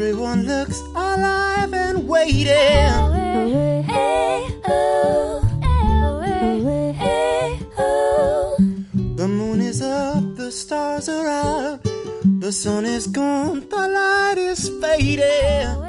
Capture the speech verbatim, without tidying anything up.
Everyone looks alive and waiting. The moon is up, the stars are out, the sun is gone, the light is fading.